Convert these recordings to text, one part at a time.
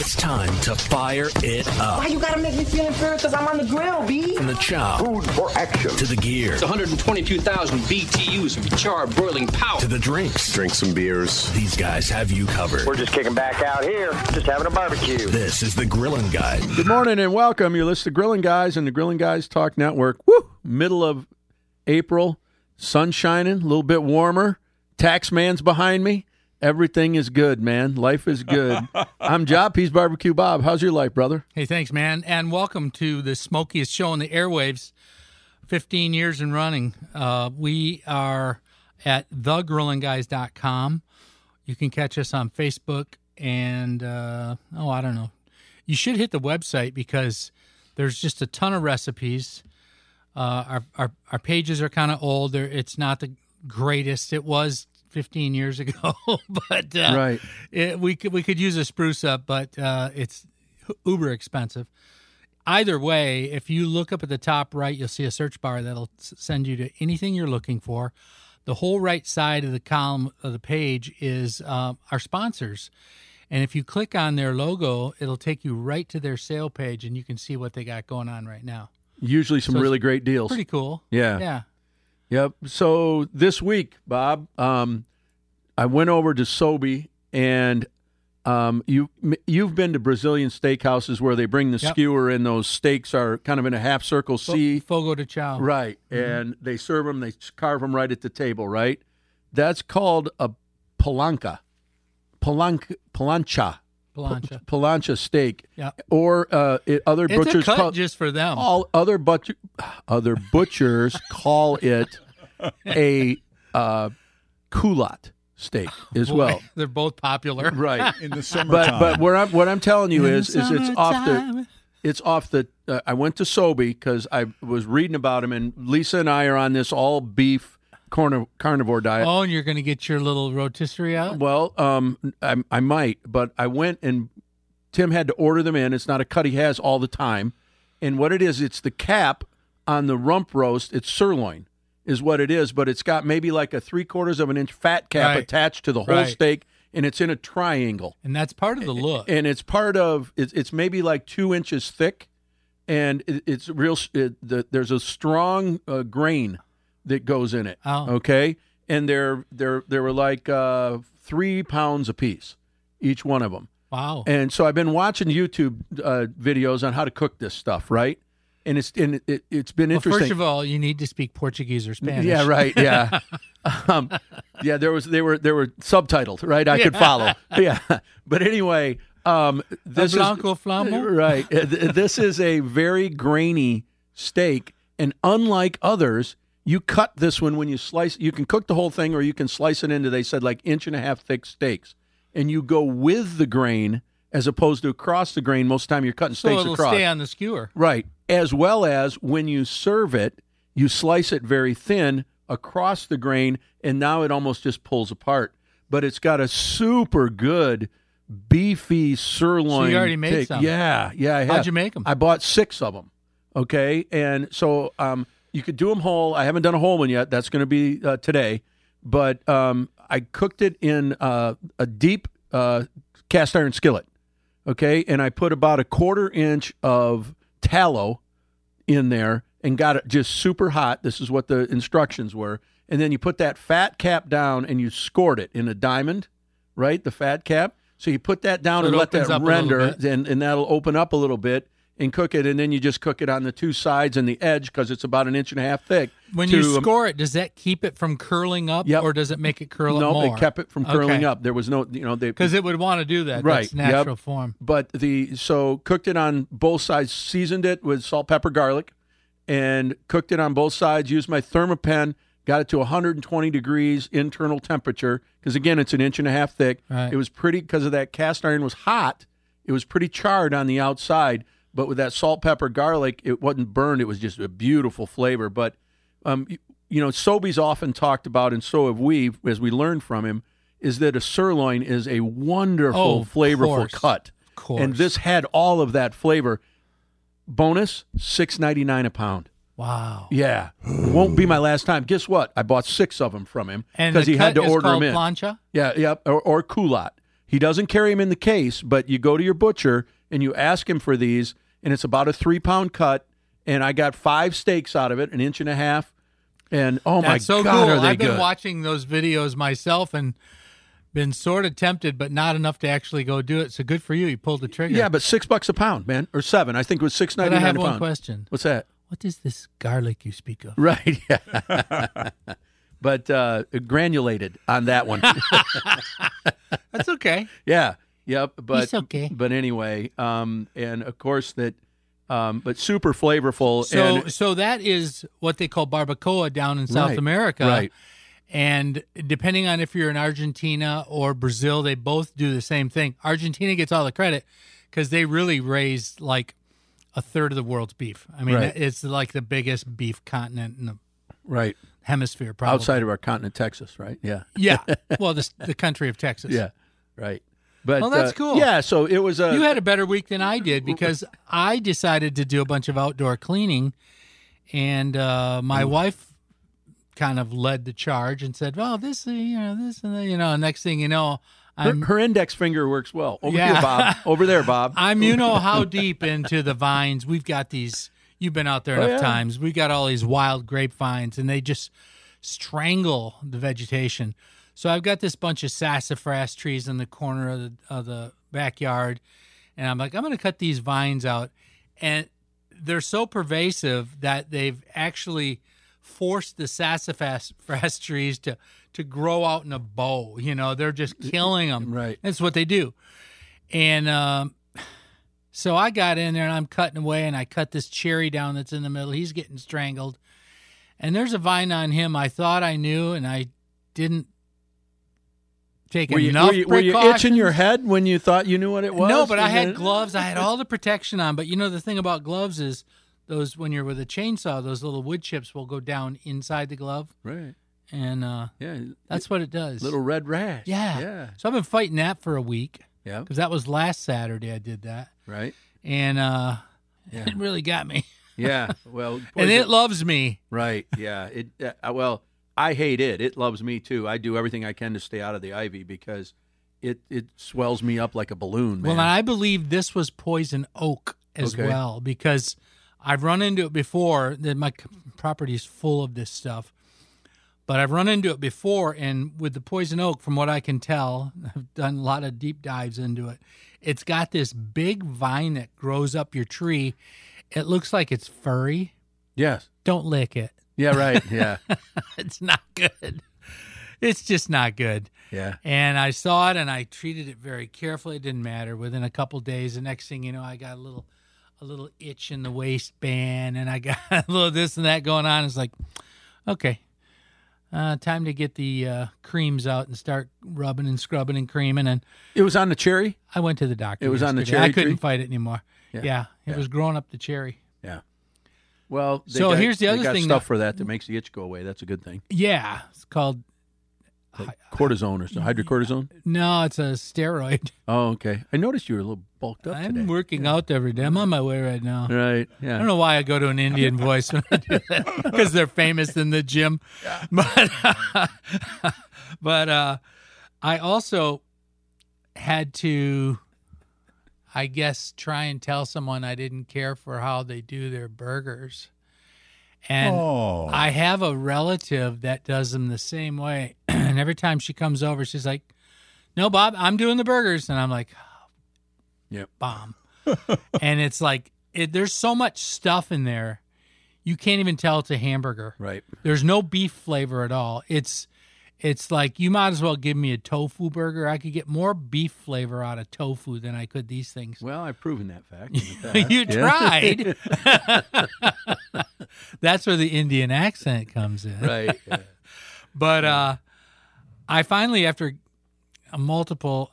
It's time to fire it up. Why you gotta make me feel inferior? Because I'm on the grill, B. From the chow. Food for action. To the gear. It's 122,000 BTUs of charred boiling power. To the drinks. Drink some beers. These guys have you covered. We're just kicking back out here, just having a barbecue. This is the Grilling Guy. Good morning and welcome. You're listening to Grilling Guys and the Grilling Guys Talk Network. Woo! Middle of April, sun shining, a little bit warmer. Taxman's behind me. Everything is good, man. Life is good. I'm Joppy's Barbecue Bob. How's your life, brother? Hey, thanks, man. And welcome to the smokiest show on the airwaves, 15 years and running. We are at thegrillinguys.com. You can catch us on Facebook and, I don't know. You should hit the website because there's just a ton of recipes. Our pages are kind of old. It's not the greatest. It was 15 years ago, but right. We could use a spruce up, but it's uber expensive. Either way, if you look up at the top right, you'll see a search bar that'll send you to anything you're looking for. The whole right side of the column of the page is our sponsors. And if you click on their logo, it'll take you right to their sale page, and you can see what they got going on right now. Usually some really great deals. Pretty cool. Yeah. Yeah. Yep. So this week, Bob, I went over to Sobe, and you've been to Brazilian steakhouses where they bring the skewer and those steaks are kind of in a half circle C. Fogo de chao. Right. Mm-hmm. And they serve them, they carve them right at the table, right? That's called a palanca. Palancha steak. Yeah. Or other it's butchers a cut call just for them. all other butchers call it a culotte steak as well. They're both popular, right? In the summertime. But what I'm telling you is it's off the. I went to Sobe because I was reading about him, and Lisa and I are on this all beef carnivore diet. Oh, and you're going to get your little rotisserie out? Well, I might, but I went and Tim had to order them in. It's not a cut he has all the time. And what it is, it's the cap on the rump roast. It's sirloin is what it is, but it's got maybe like a 3/4 of an inch fat cap attached to the whole steak, and it's in a triangle. And that's part of the look. And it's part of, it's maybe like 2 inches thick, and it's real, there's a strong grain that goes in it. Oh. Okay, and they were like 3 pounds a piece, each one of them. Wow! And so I've been watching YouTube videos on how to cook this stuff, right? And it's been interesting. First of all, you need to speak Portuguese or Spanish. Yeah, right. Yeah, yeah. They were subtitled, right? I could follow. Yeah, but anyway, this is Blanco Flammo. Right. This is a very grainy steak, and unlike others. You cut this one when you slice. You can cook the whole thing, or you can slice it into. They said like 1.5-inch thick steaks, and you go with the grain as opposed to across the grain. Most of the time, you're cutting steaks so it'll across. Stay on the skewer, right? As well as when you serve it, you slice it very thin across the grain, and now it almost just pulls apart. But it's got a super good beefy sirloin. So you already made some? Yeah, I have. How'd you make them? I bought 6 of them. Okay, and so you could do them whole. I haven't done a whole one yet. That's going to be today. But I cooked it in a deep cast iron skillet, okay? And I put about 1/4 inch of tallow in there and got it just super hot. This is what the instructions were. And then you put that fat cap down and you scored it in a diamond, right, the fat cap. So you put that down and let that render, and that'll open up a little bit. And cook it, and then you just cook it on the 2 sides and the edge because it's about 1.5 inches thick. When you score it, does that keep it from curling up, or does it make it curl up more? No, it kept it from curling up. There was no, because it would want to do that. Right, that's natural form. But so cooked it on both sides, seasoned it with salt, pepper, garlic, and cooked it on both sides. Used my Thermapen, got it to 120 degrees internal temperature because again, it's 1.5 inches thick. Right. It was pretty because of that cast iron was hot. It was pretty charred on the outside. But with that salt, pepper, garlic, it wasn't burned. It was just a beautiful flavor. But, Sobe's often talked about, and so have we, as we learned from him, is that a sirloin is a wonderful, flavorful cut. Of course. And this had all of that flavor. Bonus, $6.99 a pound. Wow. Yeah. Won't be my last time. Guess what? I bought 6 of them from him because he had to order them in. Plancha? Yeah, or culotte. He doesn't carry them in the case, but you go to your butcher and you ask him for these, and it's about a 3-pound cut, and I got 5 steaks out of it, 1.5 inches, and oh my That's so God, cool. are they I've been good. watching those videos myself and been sort of tempted, but not enough to actually go do it. So good for you. You pulled the trigger. Yeah, but $6 a pound, man, or $7. I think it was $6.99 But I have a one pound. question. What's that? What is this garlic you speak of? Right, yeah. But granulated on that one. That's okay. Yeah, yep. But It's okay. But anyway, and of course that, but super flavorful. So that is what they call barbacoa down in South Right, America. right. And depending on if you're in Argentina or Brazil, they both do the same thing. Argentina gets all the credit because they really raise like a third of the world's beef. I mean, Right. it's like the biggest beef continent in the right hemisphere, probably. outside of our continent, Texas, right? Yeah, Yeah. Well, the country of Texas. yeah, right. But Well, that's cool. Yeah, so it was a. You had a better week than I did because I decided to do a bunch of outdoor cleaning, and my wife kind of led the charge and said, "Well, this and that, next thing you know, her index finger works well. Over Yeah. here, Bob. Over there, Bob. I'm how deep into the vines. We've got these. You've been out there enough times. We got all these wild grapevines, and they just strangle the vegetation. So I've got this bunch of sassafras trees in the corner of the backyard, and I'm like, I'm going to cut these vines out, and they're so pervasive that they've actually forced the sassafras trees to grow out in a bow. They're just killing them. Right. That's what they do. And so I got in there and I'm cutting away, and I cut this cherry down that's in the middle. He's getting strangled. And there's a vine on him I thought I knew, and I didn't take enough were you precautions. itching your head when you thought you knew what it was? No, but I And had then- gloves. I had all the protection on. But the thing about gloves is those, when you're with a chainsaw, those little wood chips will go down inside the glove. Right. And Yeah. that's what it does. Little red rash. Yeah. Yeah. So I've been fighting that for a week Yeah. because that was last Saturday I did that. Right. And it really got me. Yeah. Well. And it loves me. Right. Yeah. It. Well, I hate it. It loves me too. I do everything I can to stay out of the ivy because it swells me up like a balloon, man. Well, and I believe this was poison oak as Okay. well because I've run into it before. That my property is full of this stuff, but I've run into it before. And with the poison oak, from what I can tell, I've done a lot of deep dives into it. It's got this big vine that grows up your tree. It looks like it's furry. Yes. Don't lick it. Yeah. Right. Yeah. It's not good. It's just not good. Yeah. And I saw it and I treated it very carefully. It didn't matter. Within a couple days, the next thing you know, I got a little itch in the waistband, and I got a little this and that going on. It's like, okay, time to get the creams out and start rubbing and scrubbing and creaming. And It was on the cherry. I went to the doctor. It was on the yesterday. cherry I couldn't tree? fight it anymore. Yeah, it was growing up the cherry. Yeah. Well. Here's the other they got thing stuff that- for that makes the itch go away. That's a good thing. Yeah, it's called. Cortisone or something. Hydrocortisone. No, it's a steroid. Oh, okay. I noticed you were a little bulked up I'm today. working out every day. I'm on my way right now. Right. I Yeah. don't know why I go to an Indian voice when I do that because they're famous in the gym. But I also had to, I guess, try and tell someone I didn't care for how they do their burgers. And I have a relative that does them the same way. And every time she comes over, she's like, "No, Bob, I'm doing the burgers." And I'm like, Yep. bomb. And it's like, there's so much stuff in there, you can't even tell it's a hamburger. Right. There's no beef flavor at all. It's like, you might as well give me a tofu burger. I could get more beef flavor out of tofu than I could these things. Well, I've proven that fact. in the past. You Yeah. tried. That's where the Indian accent comes in. Right. Yeah. But I finally, after a multiple,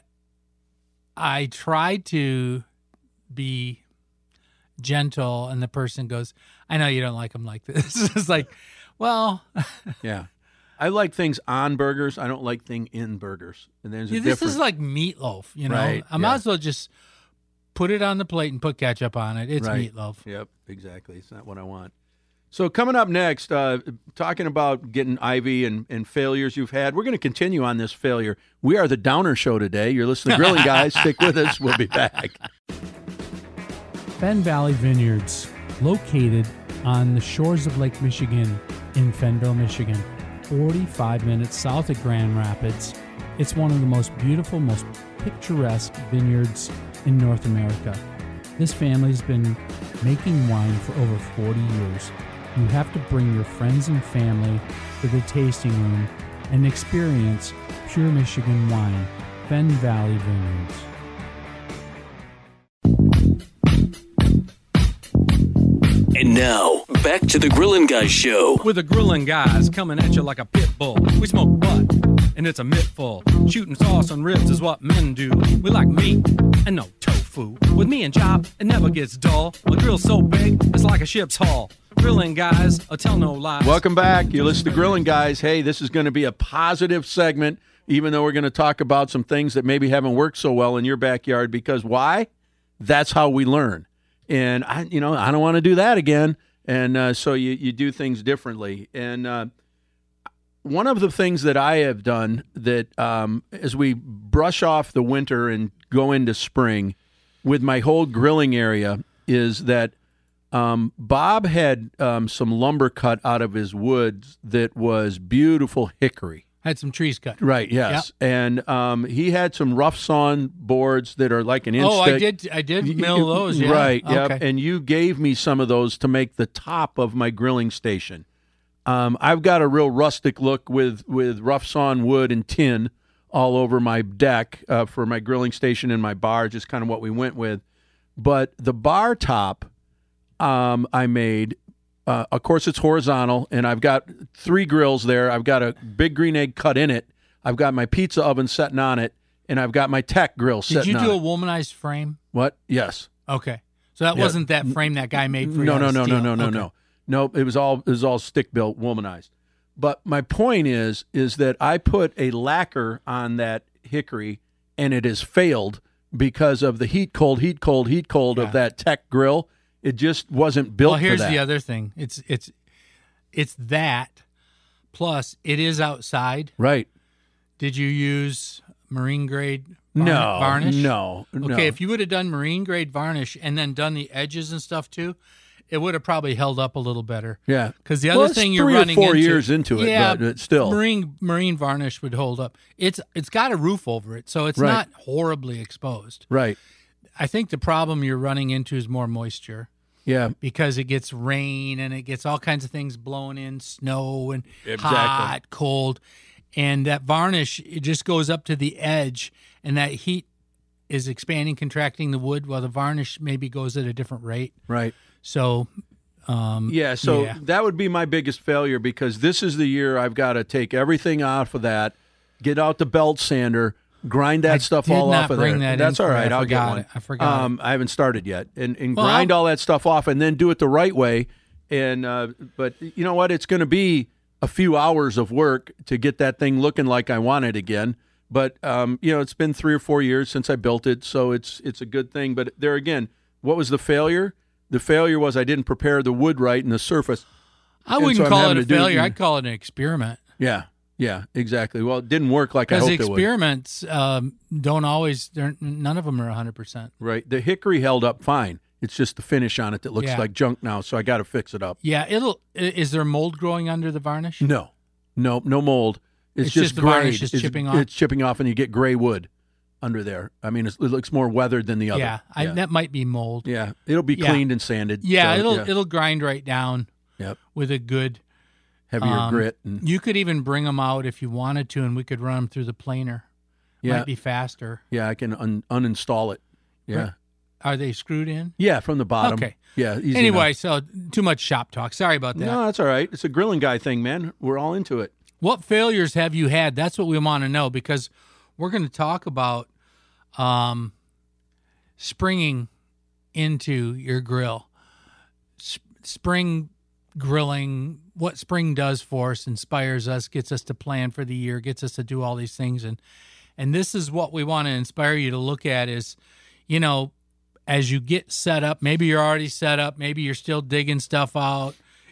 I tried to be gentle, and the person goes, "I know you don't like them like this." It's like, well, Yeah. I like things on burgers. I don't like thing in burgers. And there's a this difference. is like meatloaf, Right, I might yeah. as well just put it on the plate and put ketchup on it. It's Right. meatloaf. Yep, exactly. It's not what I want. So coming up next, talking about getting Ivy and failures you've had. We're going to continue on this failure. We are the Downer Show today. You're listening to Grilling Guys. Stick with us. We'll be back. Fenn Valley Vineyards, located on the shores of Lake Michigan in Fennville, Michigan, 45 minutes south of Grand Rapids. It's one of the most beautiful, most picturesque vineyards in North America. This family's been making wine for over 40 years. You have to bring your friends and family to the tasting room and experience pure Michigan wine. Fenn Valley Vineyards. And now, back to the Grillin' Guys show. With the Grillin' Guys coming at you like a pit bull. We smoke butt, and it's a mittful. Shooting sauce on ribs is what men do. We like meat and no tofu. With me and Chop, it never gets dull. The grill's so big, it's like a ship's hull. Grilling Guys, I'll tell no lies. Welcome back. You listen to Grilling Guys. Hey, this is going to be a positive segment, even though we're going to talk about some things that maybe haven't worked so well in your backyard. Because why? That's how we learn. And I don't want to do that again. And so you do things differently. And one of the things that I have done that as we brush off the winter and go into spring with my whole grilling area is that Bob had some lumber cut out of his woods that was beautiful hickory. Had some trees cut. Right, yes. Yep. And he had some rough sawn boards that are like an inch thick. I did mill those, yeah. Right, okay. Yep. And you gave me some of those to make the top of my grilling station. I've got a real rustic look with rough sawn wood and tin all over my deck for my grilling station and my bar, just kind of what we went with. But the bar top I made, of course, it's horizontal, and I've got 3 grills there. I've got a big green egg cut in it. I've got my pizza oven setting on it, and I've got my tech grill setting on it. Did you do a womanized frame? What? Yes. Okay. So that wasn't that frame that guy made for you? No. Nope, it was all stick built, womanized. But my point is that I put a lacquer on that hickory, and it has failed because of the heat cold of that tech grill. It just wasn't built for that. Well, here's the other thing. It's that, plus it is outside. Right. Did you use marine grade varnish? No. Okay, if you would have done marine grade varnish and then done the edges and stuff too, it would have probably held up a little better. Yeah. Because the other thing you're running 3 or 4 into, years into it, but still. Marine varnish would hold up. It's got a roof over it, so it's not horribly exposed. Right. I think the problem you're running into is more moisture. Yeah. Because it gets rain and it gets all kinds of things blowing in, snow and hot, cold. And that varnish, it just goes up to the edge, and that heat is expanding, contracting the wood, while the varnish maybe goes at a different rate. Right. So, that would be my biggest failure, because this is the year I've got to take everything off of that, get out the belt sander, grind that stuff all off of there. That's all right. I'll get one. I forgot. I haven't started yet, and grind all that stuff off, and then do it the right way. And but you know what? It's going to be a few hours of work to get that thing looking like I want it again. But it's been 3 or 4 years since I built it, so it's a good thing. But there again, what was the failure? The failure was I didn't prepare the wood right and the surface. I wouldn't call it a failure. I'd call it an experiment. Yeah, exactly. Well, it didn't work like I hoped it would. Because experiments don't always, none of them are 100%. Right. The hickory held up fine. It's just the finish on it that looks like junk now, so I got to fix it up. Yeah, is there mold growing under the varnish? No mold. It's just the grayed. varnish is chipping off? It's chipping off, and you get gray wood under there. I mean, it looks more weathered than the other. Yeah, that might be mold. Yeah, it'll be cleaned and sanded. Yeah, so, it'll grind right down. Yep. With a good heavier grit. And, you could even bring them out if you wanted to, and we could run them through the planer. Yeah. Might be faster. Yeah, I can uninstall it. Yeah. Are they screwed in? Yeah, from the bottom. Okay. Yeah. Easy anyway, enough. So too much shop talk. Sorry about that. No, that's all right. It's a grilling guy thing, man. We're all into it. What failures have you had? That's what we want to know, because we're going to talk about springing into your grill. Spring grilling, what spring does for us, inspires us, gets us to plan for the year, gets us to do all these things. And this is what we want to inspire you to look at is, as you get set up, maybe you're already set up, maybe you're still digging stuff out,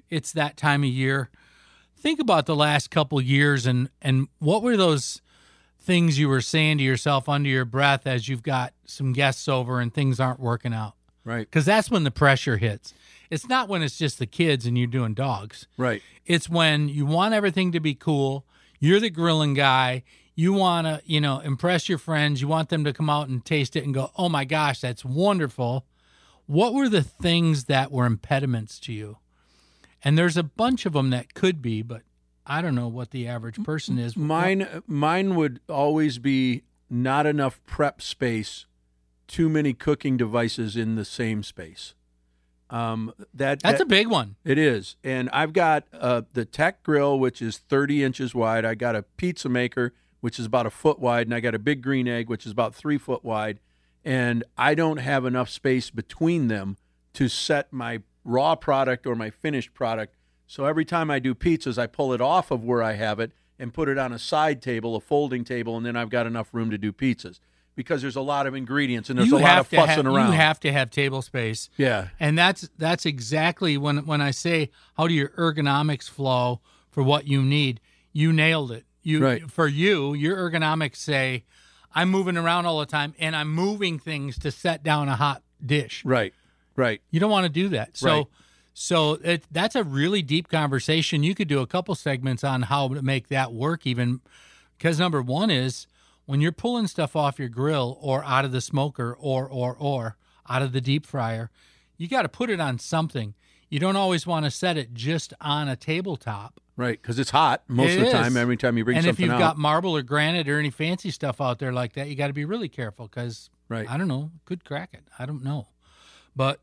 it's that time of year. Think about the last couple years and what were those things you were saying to yourself under your breath as you've got some guests over and things aren't working out? Right. Because that's when the pressure hits. It's not when it's just the kids and you're doing dogs. Right. It's when you want everything to be cool. You're the grilling guy. You want to, impress your friends. You want them to come out and taste it and go, oh my gosh, that's wonderful. What were the things that were impediments to you? And there's a bunch of them that could be, but I don't know what the average person is. Mine would always be not enough prep space, too many cooking devices in the same space. That's a big one. It is. And I've got the Tech Grill, which is 30 inches wide. I got a pizza maker, which is about 1 foot wide. And I got a Big Green Egg, which is about 3 foot wide. And I don't have enough space between them to set my raw product or my finished product. So every time I do pizzas, I pull it off of where I have it and put it on a side table, a folding table, and then I've got enough room to do pizzas because there's a lot of ingredients and there's a lot of fussing around. You have to have table space. Yeah. And that's exactly when I say how do your ergonomics flow for what you need, you nailed it. Right. For you, your ergonomics say, I'm moving around all the time and I'm moving things to set down a hot dish. Right. You don't want to do that. Right. So that's a really deep conversation. You could do a couple segments on how to make that work even because number one is when you're pulling stuff off your grill or out of the smoker or out of the deep fryer, you got to put it on something. You don't always want to set it just on a tabletop. Right, because it's hot most of the time, every time you bring something out. And if you've got marble or granite or any fancy stuff out there like that, you got to be really careful because, I don't know, could crack it. I don't know. But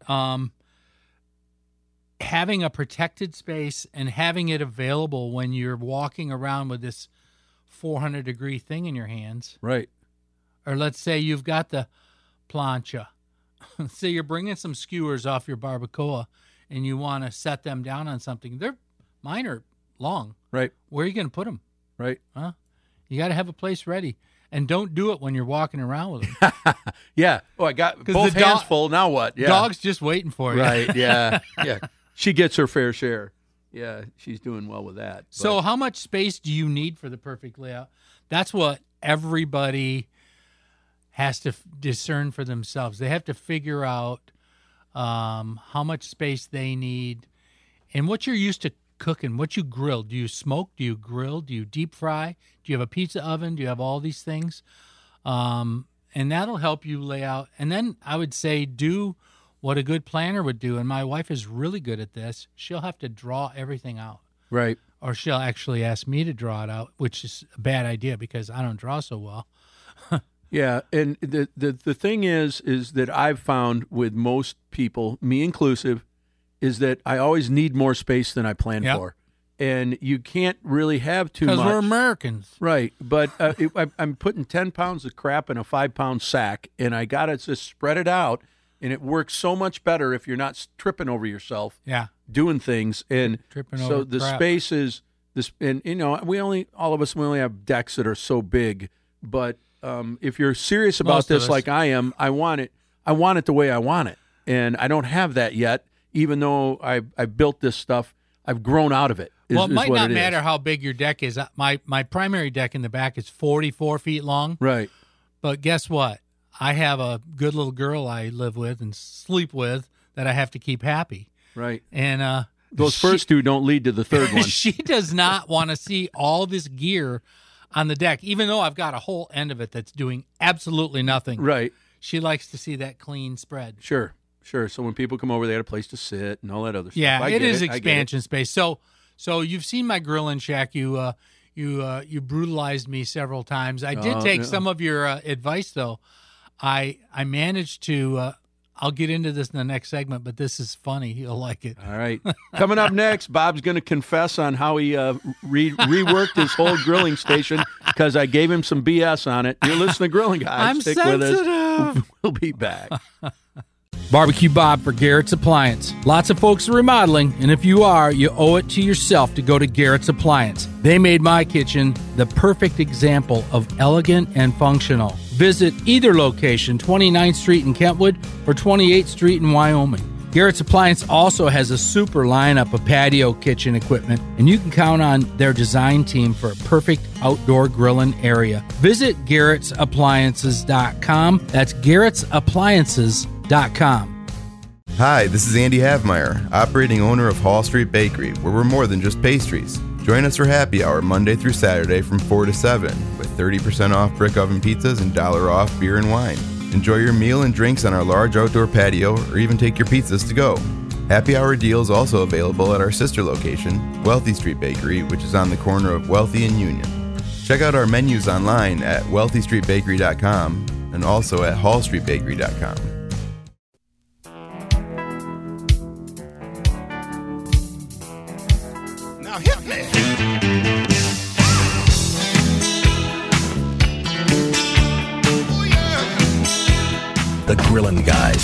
having a protected space and having it available when you're walking around with this 400-degree thing in your hands. Right. Or let's say you've got the plancha. Say you're bringing some skewers off your barbacoa and you want to set them down on something. Mine are long. Right. Where are you going to put them? Right. Huh? You got to have a place ready. And don't do it when you're walking around with them. Yeah. Oh, I got both hands full. Now what? Yeah. Dog's just waiting for you. Right. Yeah. Yeah. She gets her fair share. Yeah. She's doing well with that. So how much space do you need for the perfect layout? That's what everybody has to discern for themselves. They have to figure out how much space they need and what you're used to cooking, what you grill. Do you smoke? Do you grill? Do you deep fry? Do you have a pizza oven? Do you have all these things? And that'll help you lay out. And then I would say do what a good planner would do. And my wife is really good at this. She'll have to draw everything out. Right. Or she'll actually ask me to draw it out, which is a bad idea because I don't draw so well. Yeah, and the thing is that I've found with most people, me inclusive, is that I always need more space than I plan for. And you can't really have too much. Because we're Americans. Right. But I'm putting 10 pounds of crap in a 5-pound sack, and I got to just spread it out, and it works so much better if you're not tripping over yourself doing things. And tripping so over the crap. space is this, and we only have decks that are so big, but if you're serious about Most of this us. like I am, I want it the way I want it. And I don't have that yet, even though I built this stuff. I've grown out of it. Well, it might what not it is. matter how big your deck is. My primary deck in the back is 44 feet long. Right. But guess what? I have a good little girl I live with and sleep with that I have to keep happy. Right. And those first two don't lead to the third one. She does not want to see all this gear on the deck, even though I've got a whole end of it that's doing absolutely nothing. Right. She likes to see that clean spread. Sure. So when people come over, they got a place to sit and all that other stuff. Yeah, it is expansion space. So you've seen my grilling shack. You brutalized me several times. I did take some of your advice, though. I managed to. I'll get into this in the next segment, but this is funny. You'll like it. All right. Coming up next, Bob's going to confess on how he reworked his whole grilling station because I gave him some BS on it. You're listening to Grilling Guys. I'm Stick sensitive. with us. We'll be back. Barbecue Bob for Garrett's Appliance. Lots of folks are remodeling, and if you are, you owe it to yourself to go to Garrett's Appliance. They made my kitchen the perfect example of elegant and functional. Visit either location, 29th Street in Kentwood or 28th Street in Wyoming. Garrett's Appliance also has a super lineup of patio kitchen equipment, and you can count on their design team for a perfect outdoor grilling area. Visit Garrett'sAppliances.com. That's Garrett'sAppliances.com. Hi, this is Andy Havmeyer, operating owner of Hall Street Bakery, where we're more than just pastries. Join us for happy hour Monday through Saturday from 4 to 7 with 30% off brick oven pizzas and $1 off beer and wine. Enjoy your meal and drinks on our large outdoor patio or even take your pizzas to go. Happy hour deals also available at our sister location, Wealthy Street Bakery, which is on the corner of Wealthy and Union. Check out our menus online at wealthystreetbakery.com and also at hallstreetbakery.com. Now hit me! The Grillin' Guys.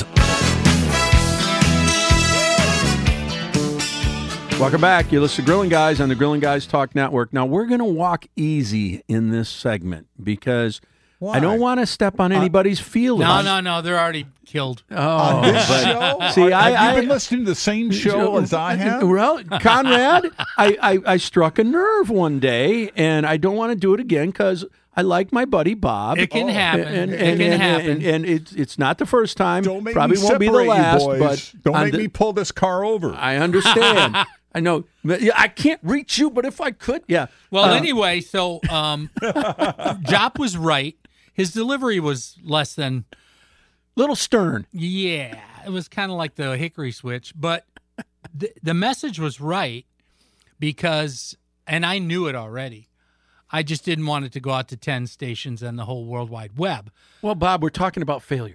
Welcome back. You listen to Grillin' Guys on the Grillin' Guys Talk Network. Now, we're going to walk easy in this segment because I don't want to step on anybody's feelings. No. They're already killed. On this show? See, have you been listening to the same show as I have? Well, Conrad, I struck a nerve one day, and I don't want to do it again because I like my buddy Bob. It can happen. It can happen. And it's not the first time. Don't make Probably me won't be the separate you last. boys. But don't make me pull this car over. I understand. I know. I can't reach you, but if I could, yeah. Well, anyway, so Jop was right. His delivery was less than... Little stern. Yeah. It was kind of like the hickory switch. But the message was right because... And I knew it already. I just didn't want it to go out to 10 stations and the whole World Wide Web. Well, Bob, we're talking about failure.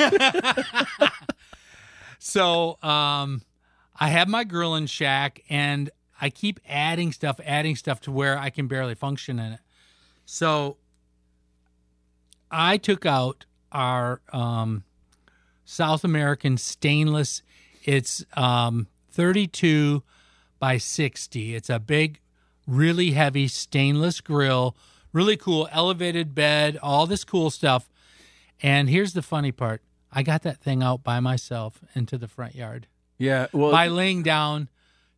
So I have my grilling shack, and I keep adding stuff to where I can barely function in it. So I took out our South American stainless. It's 32 by 60. It's a big, really heavy stainless grill, really cool, elevated bed, all this cool stuff. And here's the funny part. I got that thing out by myself into the front yard. Yeah, well, by laying down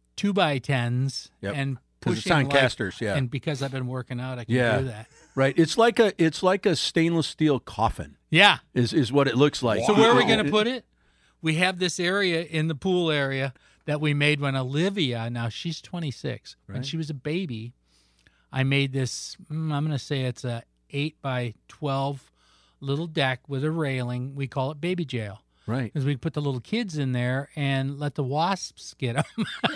2x10s and pushing it's on casters, yeah. And because I've been working out, I can do that. Right. It's like a stainless steel coffin. Yeah. Is what it looks like. So where are we going to put it? We have this area in the pool area that we made when Olivia, now she's 26, when she was a baby. I made this, I'm going to say it's a 8x12 little deck with a railing. We call it baby jail. Right. Because we put the little kids in there and let the wasps get them.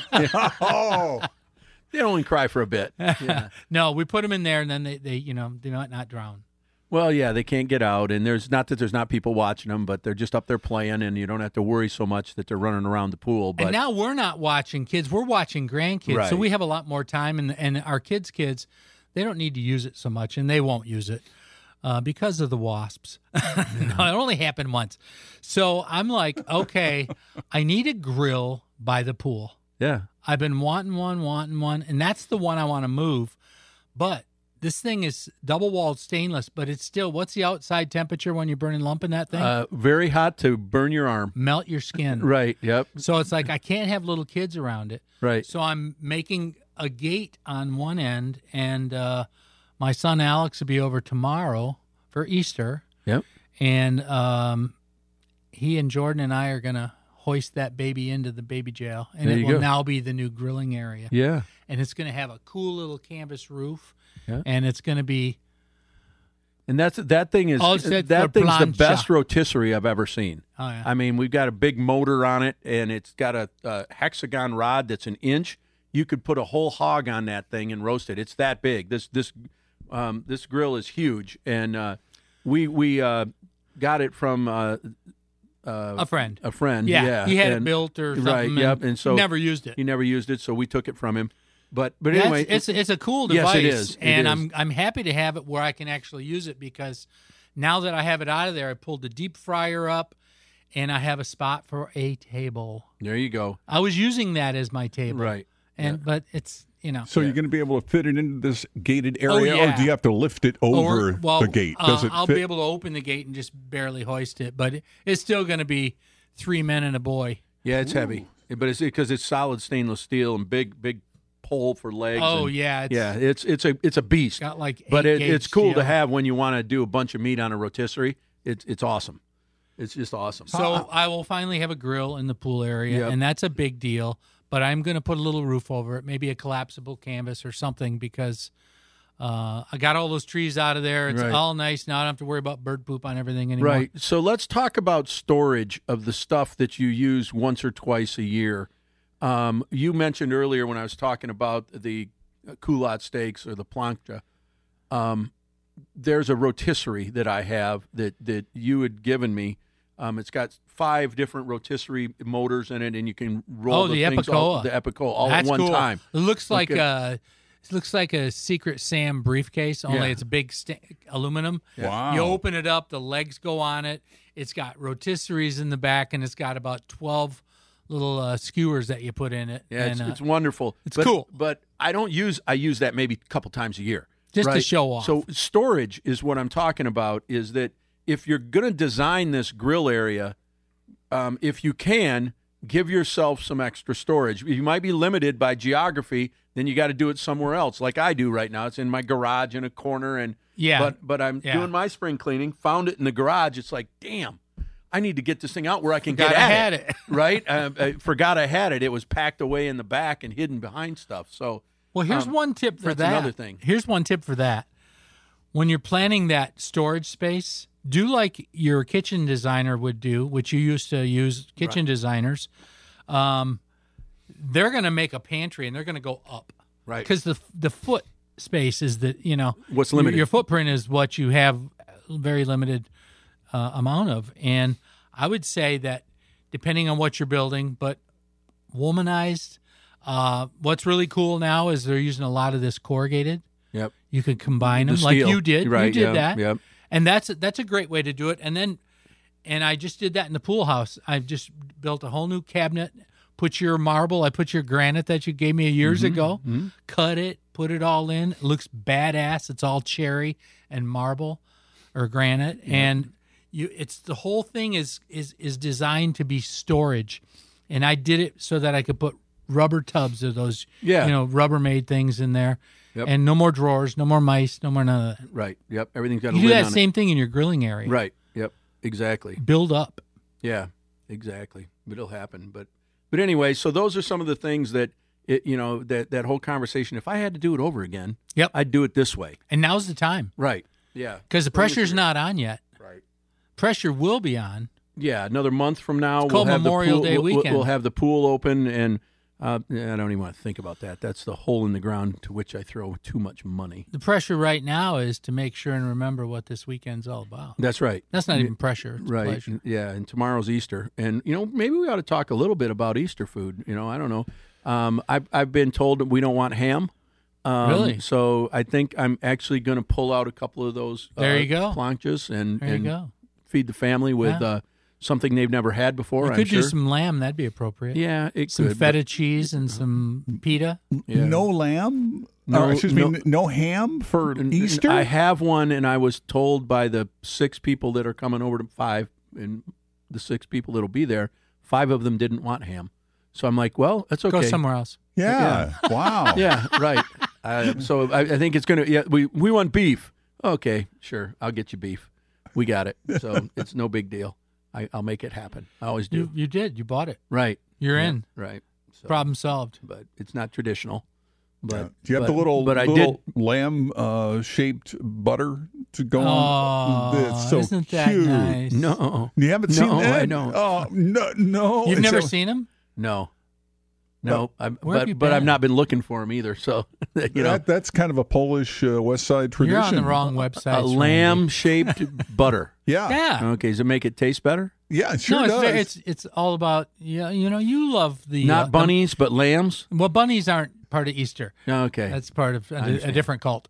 Oh. They only cry for a bit. Yeah. No, we put them in there and then they do not drown. Well, yeah, they can't get out, and there's not people watching them, but they're just up there playing, and you don't have to worry so much that they're running around the pool. But and now we're not watching kids; we're watching grandkids, right. So we have a lot more time. And our kids, they don't need to use it so much, and they won't use it because of the wasps. No, it only happened once. So I'm like, okay, I need a grill by the pool. Yeah, I've been wanting one, and that's the one I want to move, but. This thing is double-walled stainless, but it's still, what's the outside temperature when you're burning lump in that thing? Very hot to burn your arm. Melt your skin. Right, yep. So it's like I can't have little kids around it. Right. So I'm making a gate on one end, and my son Alex will be over tomorrow for Easter. Yep. And he and Jordan and I are going to hoist that baby into the baby jail, and it will now be the new grilling area. Yeah. And it's going to have a cool little canvas roof. Yeah. And it's going to be, and that thing is the best rotisserie I've ever seen. Oh yeah! I mean, we've got a big motor on it, and it's got a hexagon rod that's an inch. You could put a whole hog on that thing and roast it. It's that big. This grill is huge, and we got it from a friend. A friend, yeah. He had it built or something. Right. Yep. And so he never used it. He never used it, so we took it from him. But anyway, it's a cool device. Yes, it is. And I'm happy to have it where I can actually use it because now that I have it out of there, I pulled the deep fryer up, and I have a spot for a table. There you go. I was using that as my table, right? But it's So you're going to be able to fit it into this gated area, or do you have to lift it over the gate? Does it I'll fit? be able to open the gate and just barely hoist it, but it's still going to be 3 men and a boy. Yeah, it's heavy, but it's because it's solid stainless steel and big pole for legs. Oh, and, yeah. It's a beast. Got like 8 but it's cool steel. to have when you want to do a bunch of meat on a rotisserie. It's awesome. It's just awesome. So I will finally have a grill in the pool area, and that's a big deal. But I'm going to put a little roof over it, maybe a collapsible canvas or something, because I got all those trees out of there. It's all nice now. I don't have to worry about bird poop on everything anymore. Right. So let's talk about storage of the stuff that you use once or twice a year. You mentioned earlier when I was talking about the culotte steaks or the plancha, there's a rotisserie that I have that you had given me. It's got 5 different rotisserie motors in it, and you can roll the things Epicoa. The Epicoa all That's at one cool. time. It looks like a Secret Sam briefcase, only it's a big aluminum. Wow. You open it up, the legs go on it. It's got rotisseries in the back, and it's got about 12 little skewers that you put in it. Yeah, and, it's wonderful. It's cool. But I use that maybe a couple times a year. Just right? to show off. So storage is what I'm talking about, is that if you're going to design this grill area, if you can, give yourself some extra storage. You might be limited by geography, then you got to do it somewhere else, like I do right now. It's in my garage in a corner, and but I'm doing my spring cleaning, found it in the garage. It's like, damn, I need to get this thing out where I can get at it. Right? I forgot I had it. It was packed away in the back and hidden behind stuff. So, well, here's one tip for that. That's another thing. Here's one tip for that. When you're planning that storage space, do like your kitchen designer would do, which you used to use kitchen designers. They're going to make a pantry, and they're going to go up. Right. Because the foot space is what's limited. Your footprint is what you have very limited amount of. And I would say that depending on what you're building, but womanized, what's really cool now is they're using a lot of this corrugated. Yep. You could combine them like you did. Right, you did that. Yep. And that's a great way to do it. And I just did that in the pool house. I just built a whole new cabinet, put your marble, I put your granite that you gave me years ago, cut it, put it all in. It looks badass. It's all cherry and marble or granite. Yeah. And it's the whole thing is designed to be storage. And I did it so that I could put rubber tubs of those Rubbermaid things in there. Yep. And no more drawers, no more mice, no more none of that. Right. Yep. Everything's got a lid lid on it. on You do that same thing in your grilling area. Right. Yep. Exactly. Build up. Yeah. Exactly. But it'll happen. But anyway, so those are some of the things that that whole conversation. If I had to do it over again, I'd do it this way. And now's the time. Right. Yeah. Because the pressure's not on yet. Right. Pressure will be on. Yeah. Another month from now, it's called Memorial Day weekend. We'll have the pool open, and I don't even want to think about that. That's the hole in the ground to which I throw too much money. The pressure right now is to make sure and remember what this weekend's all about. That's right. That's not even pressure. It's right. pleasure. Yeah. And tomorrow's Easter, and maybe we ought to talk a little bit about Easter food. I don't know. I've been told that we don't want ham. Really? So I think I'm actually going to pull out a couple of those. There you go. Planchas and go. Feed the family with something they've never had before. You could do some lamb. That'd be appropriate. Yeah, some feta cheese and some pita. Yeah. No lamb? No ham for Easter? I have one, and I was told by the 6 people that are coming over to 5, and the 6 people that'll be there, 5 of them didn't want ham. So I'm like, well, that's okay. Go somewhere else. Yeah. Wow. Yeah, right. So I think it's going to, we want beef. Okay, sure. I'll get you beef. We got it. So it's no big deal. I'll make it happen. I always do. You did. You bought it. Right. You're in. Right. So, problem solved. But it's not traditional. But do you have the little lamb shaped butter to go on? It's so isn't that cute. Nice? No. You haven't seen that? I don't. Oh, no. You've never seen them? No. No, but I've not been looking for them either. So that's kind of a Polish West Side tradition. You're on the wrong website. A lamb-shaped butter. Yeah. Okay. Does it make it taste better? Yeah, it sure does. It's all about you love the not bunnies but lambs. Well, bunnies aren't part of Easter. Okay, that's part of a different cult.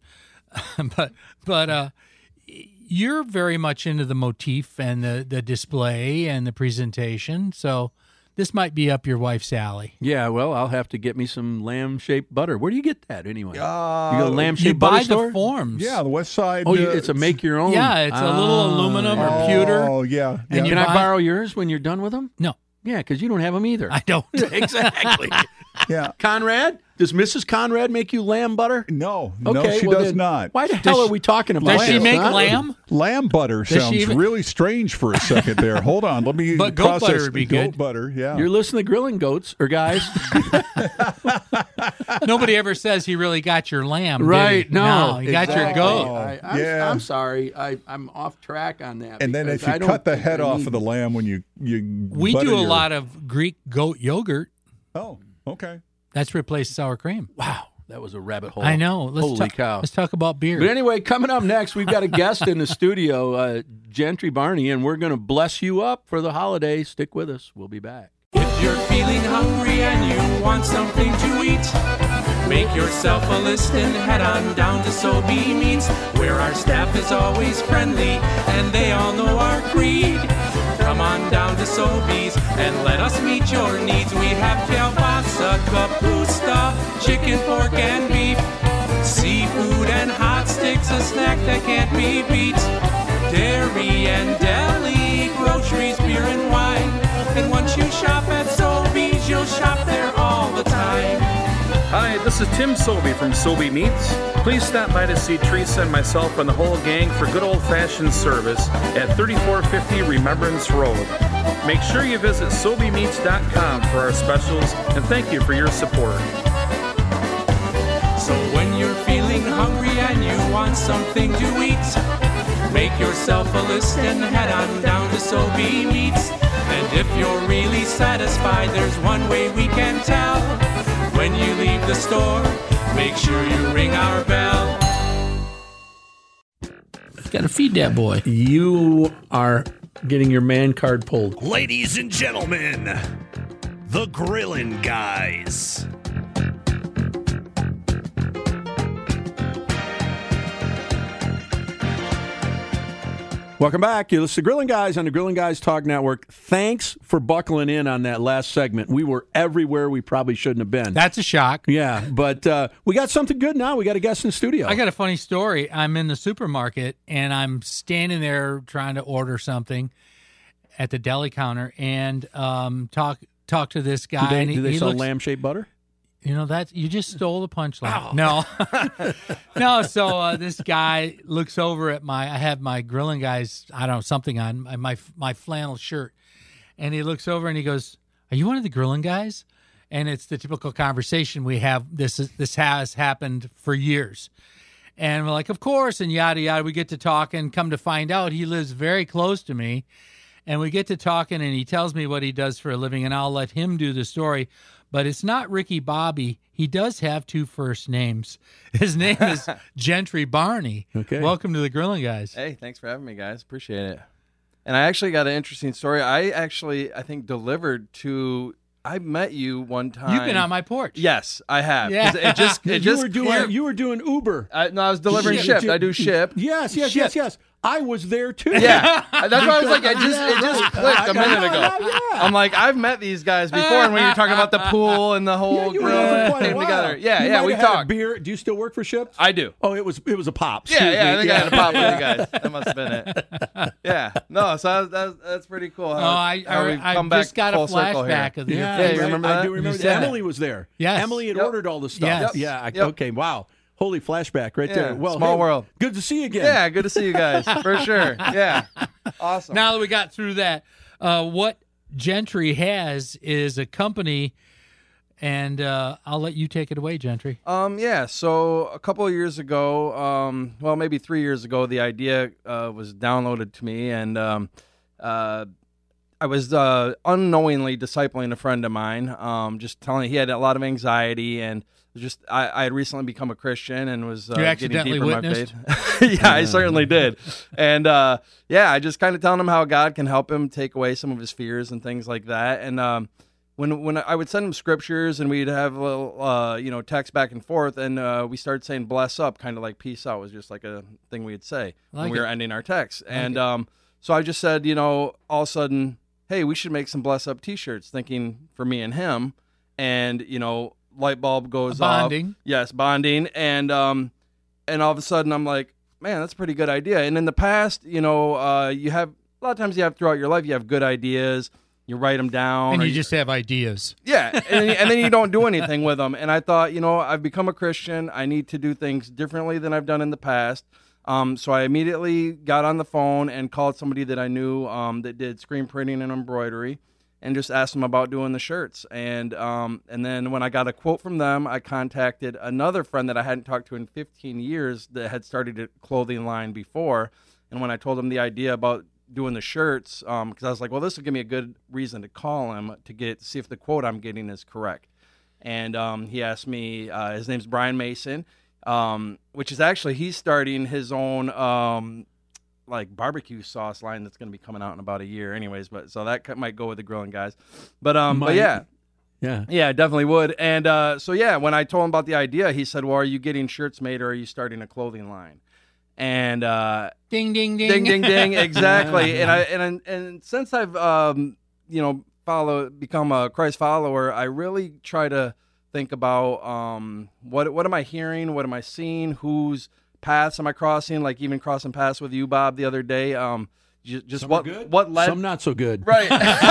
but you're very much into the motif and the display and the presentation. So this might be up your wife's alley. Yeah, well, I'll have to get me some lamb-shaped butter. Where do you get that anyway? You go to lamb-shaped butter store? You buy the forms. Yeah, the West Side. Oh, it's a make-your-own. Yeah, it's a little aluminum or pewter. Oh, yeah. And can I borrow yours when you're done with them? No. Yeah, because you don't have them either. I don't. Exactly. Yeah. Conrad, does Mrs. Conrad make you lamb butter? No, Okay, she well does then, not. Why the hell are we talking about Does she this, make huh? lamb? Lamb butter Does she sounds even- really strange for a second there. Hold on, let me But goat process butter would be goat good. butter. Yeah, You're listening to Grilling Goats, or guys? Nobody ever says he really got your lamb, did Right? he? No, he got your exactly. goat. I'm sorry. I'm off track on that. and then because if you I don't cut the think head I off need- of the lamb when you We butter do a your- lot of Greek goat yogurt. Oh, okay. That's replaced sour cream. Wow, that was a rabbit hole. I know. Holy cow! Let's talk about beer. But anyway, coming up next, we've got a guest in the studio, Gentry Barney, and we're going to bless you up for the holiday. Stick with us. We'll be back. If you're feeling hungry and you want something to eat, make yourself a list and head on down to Sobey Meats, where our staff is always friendly and they all know our creed. Come on down to Sobey's and let us meet your needs. We have kielbasa, kapusta, chicken, pork, and beef, seafood and hot sticks, a snack that can't be beat, dairy and deli, groceries, beer and wine. And once you shop at Sobeys, you'll shop there all the time. Hi, this is Tim Sobey from Sobey Meats. Please stop by to see Teresa and myself and the whole gang for good old-fashioned service at 3450 Remembrance Road. Make sure you visit SobeyMeats.com for our specials, and thank you for your support. So when you're feeling hungry and you want something to eat, make yourself a list and head on down to Sobey Meats. And if you're really satisfied, there's one way we can tell. When you leave the store, make sure you ring our bell. Got to feed that boy. You are getting your man card pulled. Ladies and gentlemen, the Grillin' Guys. Welcome back. You listen to Grilling Guys on the Grilling Guys Talk Network. Thanks for buckling in on that last segment. We were everywhere we probably shouldn't have been. That's a shock. Yeah, but we got something good now. We got a guest in the studio. I got a funny story. I'm in the supermarket, and I'm standing there trying to order something at the deli counter and talk to this guy. Do they sell lamb-shaped butter? You know, that you just stole the punchline. Oh. No. So this guy looks over at I have my Grilling Guys, I don't know, something on my flannel shirt, and he looks over and he goes, "Are you one of the Grilling Guys?" And it's the typical conversation we have. This has happened for years, and we're like, "Of course," and yada yada. We get to talking. Come to find out, he lives very close to me, and we get to talking, and he tells me what he does for a living, and I'll let him do the story. But it's not Ricky Bobby. He does have two first names. His name is Gentry Barney. Okay. Welcome to the Grilling Guys. Hey, thanks for having me, guys. Appreciate it. And I actually got an interesting story. I think delivered to. I met you one time. You've been on my porch. Yes, I have. Yeah. You were doing Uber. No, I was delivering Shipt. I do Shipt. Yes. I was there too. Yeah, that's why I was like, it just clicked a minute ago. Yeah. I'm like, I've met these guys before, and when you're talking about the pool and the whole you were there for quite a came while. together. You Yeah, might we have had a talked. beer. Do you still work for Shipt? I do. Oh, it was a pop. Yeah, I think I had a pop with you guys. That must have been it. Yeah, no, so that's pretty cool. I just got a flashback of the. Yeah, you remember that? I do remember that. Emily was there. Yes. Emily had ordered all the stuff. Yes. Yeah. Yep. Okay. Wow. Holy flashback right there. Well, small world. Good to see you again. Yeah, good to see you guys for sure. Yeah, awesome. Now that we got through that, what Gentry has is a company, and I'll let you take it away, Gentry. Yeah. So a couple of years ago, well, maybe 3 years ago, the idea was downloaded to me, and I was unknowingly discipling a friend of mine, just telling he had a lot of anxiety and. I had recently become a Christian and was getting deeper in my faith. Yeah, I certainly did. And I just kind of telling him how God can help him take away some of his fears and things like that. And when I would send him scriptures and we'd have a little text back and forth, and we started saying bless up, kind of like peace out was just like a thing we'd say when we were ending our text. And so I just said, all of a sudden, hey, we should make some bless up T-shirts, thinking for me and him, and light bulb goes bonding. off. Yes, bonding. And all of a sudden I'm like, man, that's a pretty good idea. And in the past, you have a lot of times throughout your life, you have good ideas You write them down. And you just have ideas. Yeah, and then you don't do anything with them. And I thought, I've become a Christian. I need to do things differently than I've done in the past. So I immediately got on the phone and called somebody that I knew that did screen printing and embroidery, and just asked them about doing the shirts. And then when I got a quote from them, I contacted another friend that I hadn't talked to in 15 years that had started a clothing line before. And when I told him the idea about doing the shirts, because I was like, well, this will give me a good reason to call him to see if the quote I'm getting is correct. And he asked me, his name's Brian Mason, which is actually, he's starting his own like barbecue sauce line that's going to be coming out in about a year anyways, but so that might go with the Grilling Guys. But yeah, definitely would. And when I told him about the idea, he said, well, are you getting shirts made or are you starting a clothing line? And ding ding ding ding ding ding, exactly. And since I've become a Christ follower, I really try to think about what am I hearing, what am I seeing, whose paths am I crossing, like even crossing paths with you, Bob, the other day. Just some what led, some not so good, right?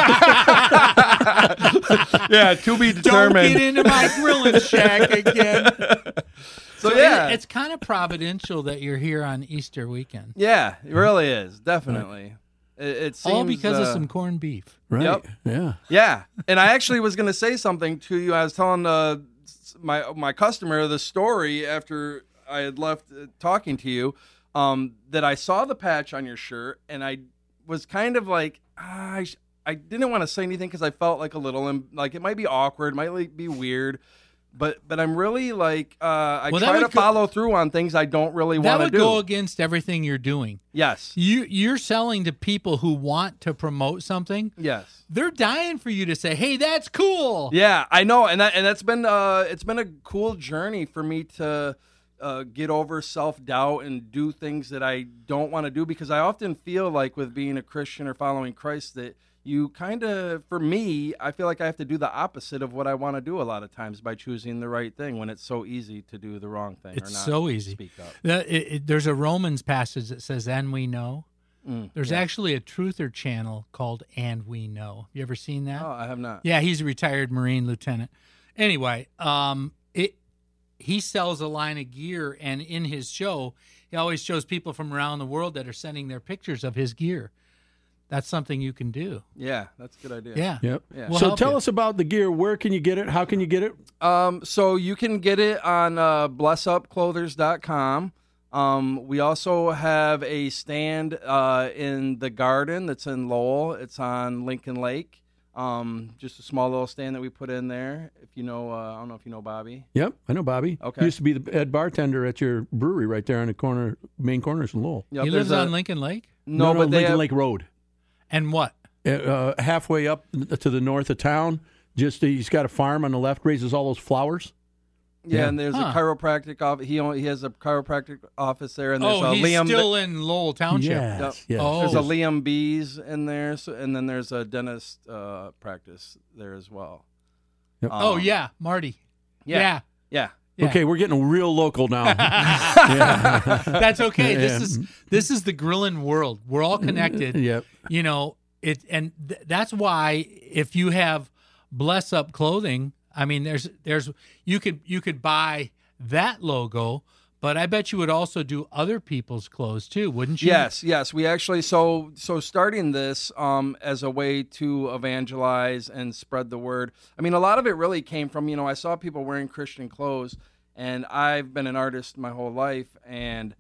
Yeah, to be determined. Don't get into my grilling shack again. So yeah, it's kind of providential that you're here on Easter weekend. Yeah, it really is, definitely. It seems, all because of some corned beef. Right. Yep. Yeah. And I actually was going to say something to you. I was telling my customer the story after I had left talking to you, that I saw the patch on your shirt, and I was kind of like, I didn't want to say anything because I felt like a little, like it might be awkward, it might be weird. But I'm really like, I try to follow through on things I don't really want to do. That would go against everything you're doing. Yes. You're selling to people who want to promote something. Yes. They're dying for you to say, hey, that's cool. Yeah, I know. And that's been, it's been a cool journey for me to get over self-doubt and do things that I don't want to do, because I often feel like with being a Christian or following Christ that you kind of, for me, I feel like I have to do the opposite of what I want to do a lot of times by choosing the right thing when it's so easy to do the wrong thing. It's or not so easy. Speak up. There's a Romans passage that says, and we know. There's actually a truther channel called And We Know. You ever seen that? Oh, I have not. Yeah, he's a retired Marine lieutenant. Anyway, he sells a line of gear, and in his show, he always shows people from around the world that are sending their pictures of his gear. That's something you can do. Yeah, that's a good idea. Yeah. Yep. Yeah. We'll so tell us about the gear. Where can you get it? How can you get it? So you can get it on blessupclothers.com. We also have a stand in the garden that's in Lowell. It's on Lincoln Lake. Just a small little stand that we put in there. If you know, I don't know if you know Bobby. Yep, I know Bobby. Okay. He used to be the head bartender at your brewery right there on the corner, main corners in Lowell. Yep, he lives on Lincoln Lake? No, but Lincoln Lake Road. And what? Halfway up to the north of town. Just he's got a farm on the left, raises all those flowers. Yeah, and there's a chiropractic office. He has a chiropractic office there, and there's a he's Liam. Still in Lowell Township. Yes. Oh. There's a Liam Bees in there, and then there's a dentist practice there as well. Yep. Marty. Yeah. Okay, we're getting real local now. That's okay. This is the grilling world. We're all connected. Yep. You know that's why if you have Bless Up Clothing, I mean, there's you could buy that logo, but I bet you would also do other people's clothes too, wouldn't you? Yes. We actually so starting this as a way to evangelize and spread the word. I mean, a lot of it really came from, I saw people wearing Christian clothes, and I've been an artist my whole life, and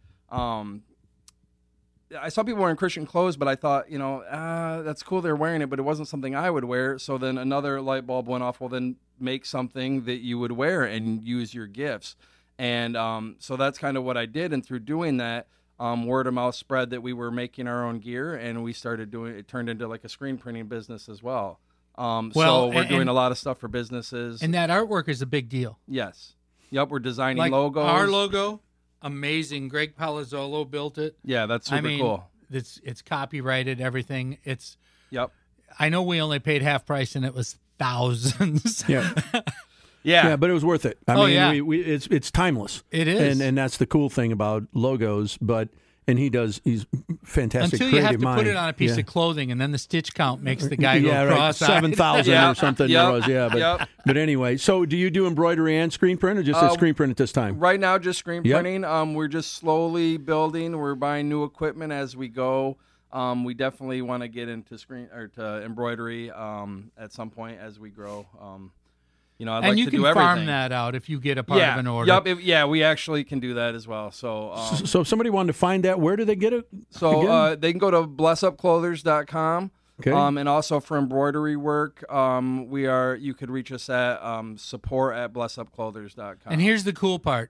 I saw people wearing Christian clothes, but I thought, that's cool they're wearing it, but it wasn't something I would wear. So then another light bulb went off. Well, then make something that you would wear and use your gifts. And so that's kind of what I did. And through doing that, word of mouth spread that we were making our own gear, and we started doing it. Turned into like a screen printing business as well. So we're doing a lot of stuff for businesses. And that artwork is a big deal. Yes. Yep. We're designing like logos. Our logo. Amazing. Greg Palazzolo built it. Yeah, that's super cool. It's copyrighted, everything. Yep. I know we only paid half price, and it was thousands. Yeah. Yeah, but it was worth it. I mean, it's timeless. It is. And that's the cool thing about logos. But and he's fantastic. Until you have creative to mind. put it on a piece of clothing, and then the stitch count makes the guy go cross-eyed. 7,000 or something. But anyway, so do you do embroidery and screen print, or just a screen print at this time? Right now, just screen printing. We're just slowly building. We're buying new equipment as we go. We definitely want to get into to embroidery at some point as we grow. I'd like to do everything. And you can farm that out if you get a part of an order. Yep. We actually can do that as well. So if somebody wanted to find that, where do they get it? So they can go to blessupclothers.com. Okay. And also for embroidery work, you could reach us at support@blessupclothers.com. And here's the cool part.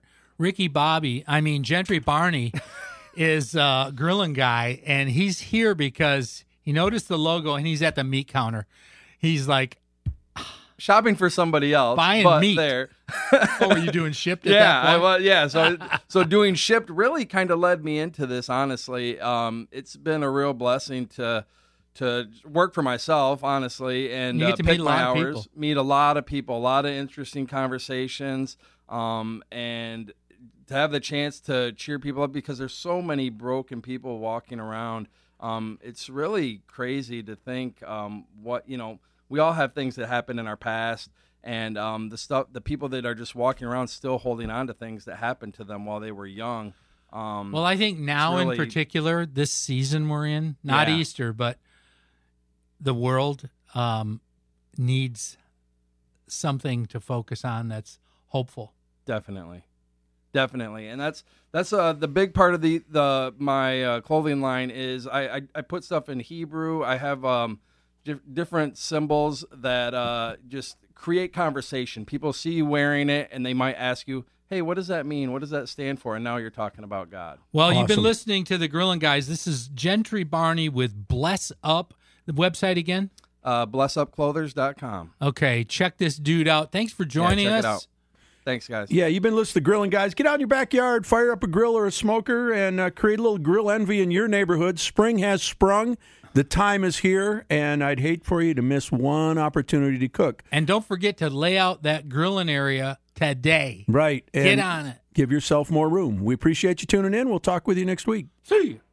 Gentry Barney is a grilling guy, and he's here because he noticed the logo, and he's at the meat counter. He's like, shopping for somebody else, buying meat. There. Were you doing shipped? At that point? So doing shipped really kind of led me into this. Honestly, it's been a real blessing to work for myself, honestly, and you get to pick meet my hours, people. Meet a lot of people, a lot of interesting conversations, and to have the chance to cheer people up because there's so many broken people walking around. It's really crazy to think we all have things that happened in our past, and the people that are just walking around still holding on to things that happened to them while they were young. Well, I think now in particular, this season we're in, not Easter, but the world needs something to focus on that's hopeful. Definitely, and that's the big part of my clothing line is I put stuff in Hebrew. I have different symbols that just create conversation. People see you wearing it, and they might ask you, hey, what does that mean? What does that stand for? And now you're talking about God. Well, You've been listening to the Grilling Guys. This is Gentry Barney with Bless Up. The website again? blessupclothers.com. Okay, check this dude out. Thanks for joining us. Check it out. Thanks, guys. Yeah, you've been listening to the Grilling Guys. Get out in your backyard, fire up a grill or a smoker, and create a little grill envy in your neighborhood. Spring has sprung. The time is here, and I'd hate for you to miss one opportunity to cook. And don't forget to lay out that grilling area today. Right. Get on it. Give yourself more room. We appreciate you tuning in. We'll talk with you next week. See you.